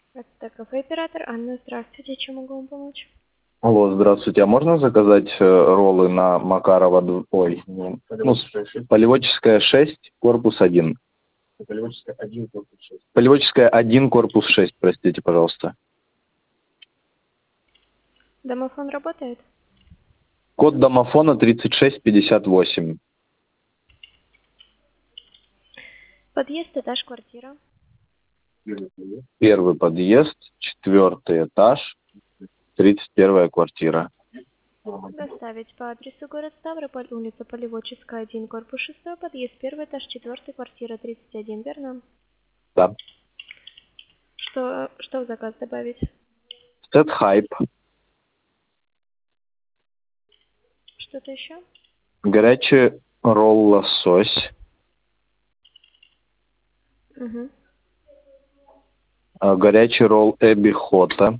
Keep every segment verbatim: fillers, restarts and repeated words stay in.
Это кафе «Оператор». Анна, здравствуйте. Чем могу вам помочь? Алло, здравствуйте. А можно заказать э, роллы на Макарова, д- ой, не, ну, с- Полеводческая шесть, корпус один. Полеводческая один, корпус шесть. Полеводческая один, корпус шесть, простите, пожалуйста. Домофон работает? Код домофона тридцать шесть пятьдесят восемь. Подъезд, этаж, квартира. Первый подъезд, четвертый этаж, тридцать первая квартира. Доставить по адресу город Ставрополь, улица Полеводческая, один, корпус шесть, подъезд первый этаж, четвертый, квартира тридцать один, верно? Да. Что, что в заказ добавить? Сет хайп, Что-то еще? горячий ролл лосось, Угу. э, горячий ролл эбби хота,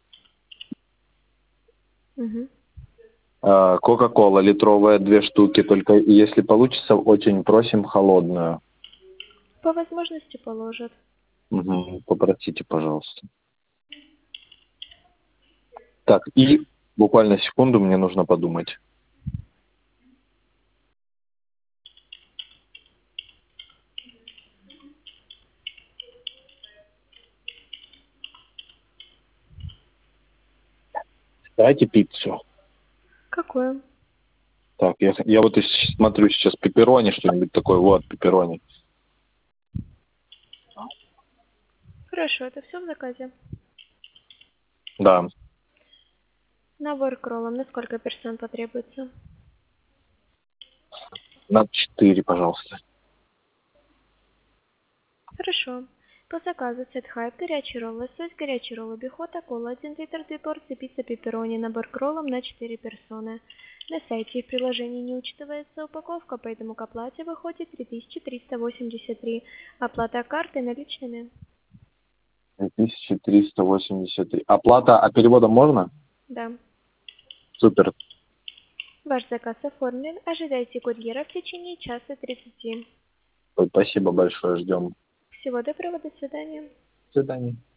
Угу. э, кока-кола литровая, две штуки, только если получится, очень просим холодную. По возможности положат. Угу, попросите, пожалуйста. Так, и буквально секунду, мне нужно подумать. Дайте пиццу. Какое? Так, я, я вот и с- смотрю сейчас пепперони, что-нибудь такое. Вот, пепперони. Хорошо, это все в заказе. Да, Набор к роллам. На сколько персон потребуется? на четыре, пожалуйста. Хорошо. По заказу сет хайп, горячий ролл лосось, горячий ролл бихота, кола один литр, две порции, пицца пепперони, набор к роллам на четыре персоны. На сайте и в приложении не учитывается упаковка, поэтому к оплате выходит три тысячи триста восемьдесят три. Оплата картой наличными. две тысячи триста восемьдесят три. Оплата, а переводом можно? Да. Супер. Ваш заказ оформлен. Ожидайте курьера в течение часа тридцати. Ой, спасибо большое, ждем. Всего доброго, до свидания. До свидания.